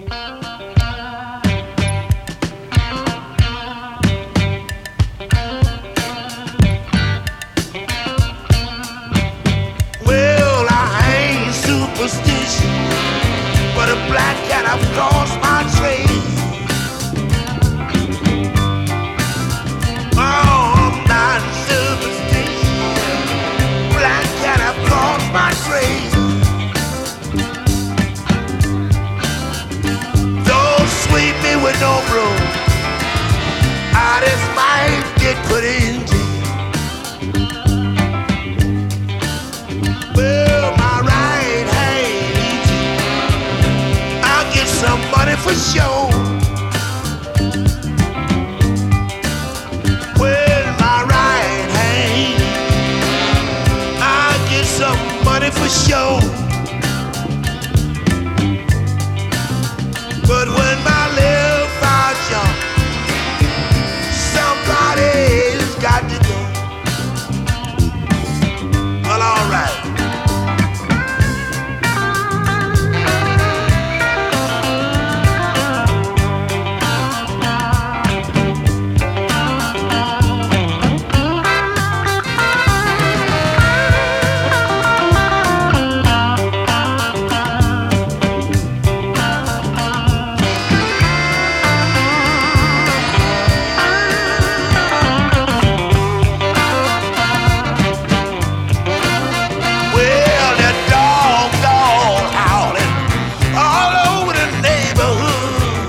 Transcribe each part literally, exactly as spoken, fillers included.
Well, I ain't superstitious, but a black cat I've crossed my trail. Oh, I'm not superstitious, black cat I've crossed my trail. Don't sweep me with no broom, I just might get put in jail. Well, my right hand, I'll get some money for sure. Well, my right hand, I'll get some money for sure. But when my left eye jump, somebody's got to go. Well, all right. Well, that dog, dog howling all over the neighborhood.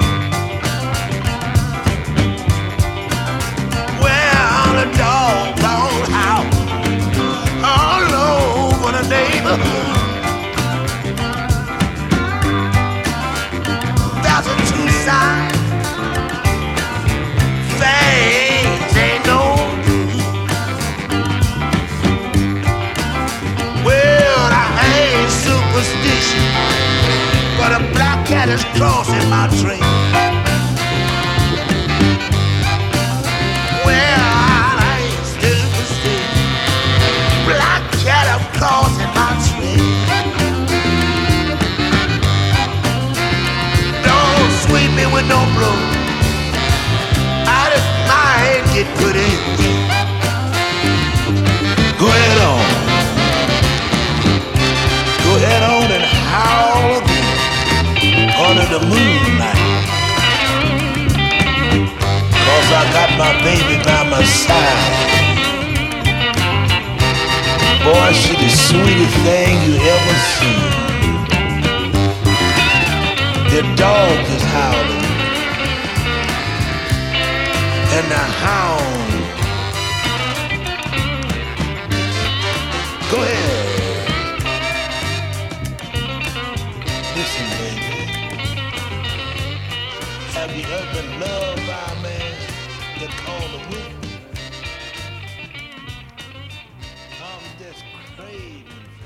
Well, the dog, dog howling all over the neighborhood. That's a true sign. Things ain't no good. Well, I ain't superstitious, but a black cat is crossing my trail. Well, I ain't superstitious, black cat is crossing my trail. Don't sweep me with no blow, I just might get put in jail. Go ahead on. Go ahead on and howl again under the moonlight. Cause I got my baby by my side. Boy, she the sweetest thing you ever seen. The dog is howling and the hound. Go ahead. Listen, baby. Have you ever been loved by a man that called a woman? I'm just craving